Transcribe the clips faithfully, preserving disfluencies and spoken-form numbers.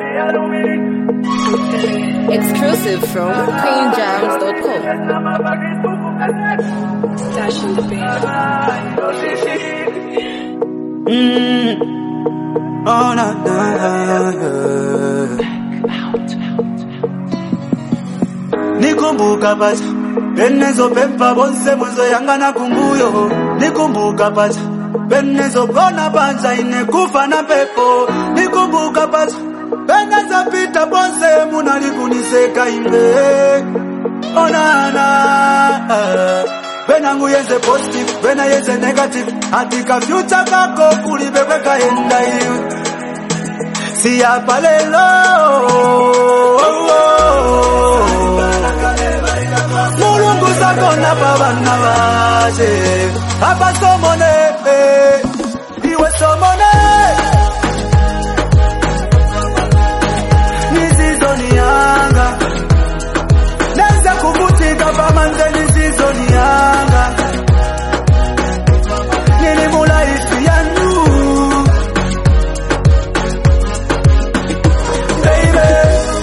Exclusive from queen jams dot com. Mm. Oh, no, no, no. Nikumbuka pacha Benezo pempa bonse mwenzo yangana kumbuyo. Nikumbuka pacha Benezo gona panza inekufa na pepo. Nikumbuka pacha Benezo pita bonse munalikuniseka imbe. Onana Benangu yeze positive, bena yeze negative. Atika future kako kulibebeka enda hiyo. Siya palelo Mulungu sakona pabana baje. Apa somone Iwe somone Nisizoni yanga Neza kubutika pamanze nisizoni yanga. Nini mula isi yanyu Baby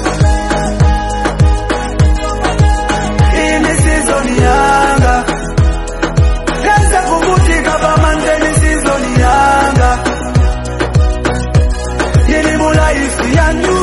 Ini sizoni yanga Neza kubutika pamanze nisizoni yanga. Nini mula isi yanyu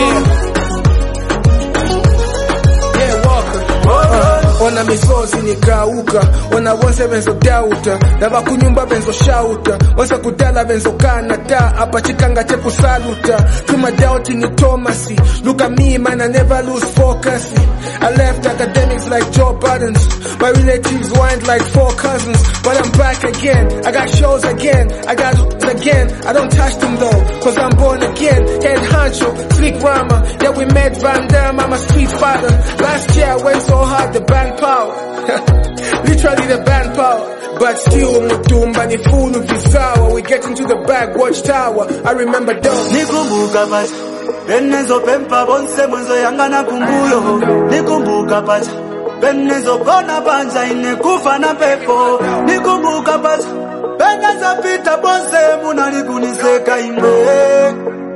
Ona misozi nikauka, ona wonse benzo dauta, daba kunyumba benzo shauta, wonse kudala benzo kanata, apa chikanga cheku saluta, to my doubting in Thomasy. Look at me man, I never lose focus. I left academics like Joe Buttons, my relatives wind like four cousins, but I'm back again, I got shows again, I got again, I don't touch them though, cause I'm born again, head honcho, slick rama, yeah we met Van Damme, I'm a street fighter, last year I went so hard the band power, literally the band power, but still mutumba ni fulu visawa, we get into the back watchtower, I remember those. Nikumbuka pacha Benezo pempa bonse mwenzo yangana kumbuyo. Nikumbuka pacha Benezo gona panza inekufa na pepo. Nikumbuka pacha Benezo pita bonse munalikuniseka imbe.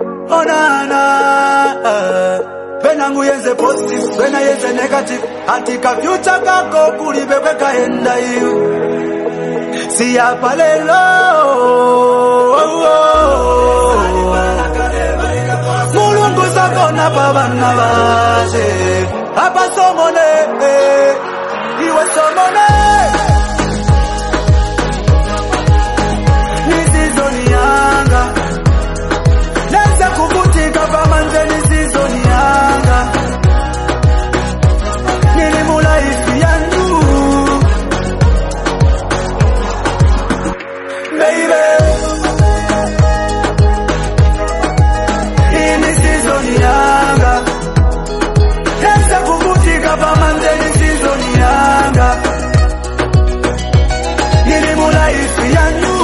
Onana Benangu yeze positive, bena yeze negative. Atika future kako kulibebeka enda hiyo. Siya palelo Mulungu sakona pabana baje. Apa somone Iwe somone Nisizoni yanga Neza kubutika pamanze nisizoni yanga. Nini mula isi yanyu Baby Ini sizoni yanga Neza kubutika pamanze nisizoni yanga. Nini mula isi yanyu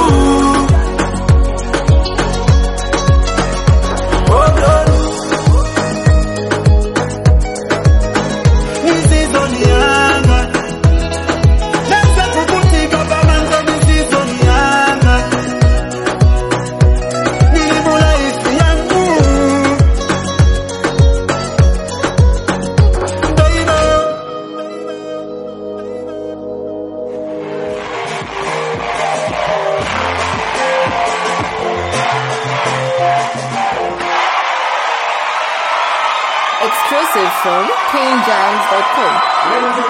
Oh God Nisizoni yanga Neza kubutika pamanze nisizoni yanga. Nini mula isi yanyu Baby Exclusive from queen jams dot com.